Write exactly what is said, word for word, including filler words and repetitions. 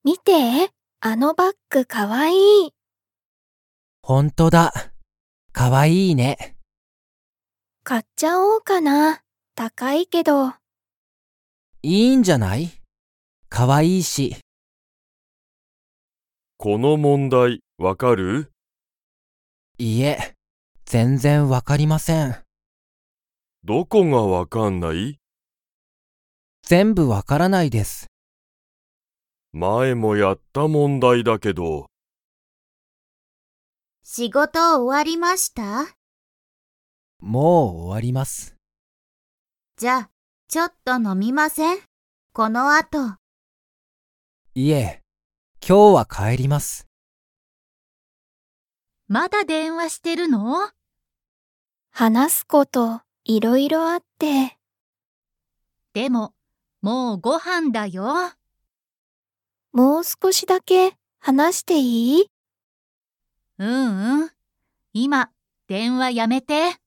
見て、あのバッグかわいい。 ほんとだ。かわいいね。 買っちゃおうかな。高いけど。 いいんじゃない？かわいいし。 この問題わかる？ いえ、全然わかりません。 どこがわかんない？ 全部わからないです。 前もやった問題だけど。 仕事終わりました？ もう終わります。 じゃあ、ちょっと飲みません？この後。 いえ、今日は帰ります。 まだ電話してるの？ 話すこといろいろあって。 でも、もうご飯だよ。 もう少しだけ話していい？ うんうん。今、電話やめて。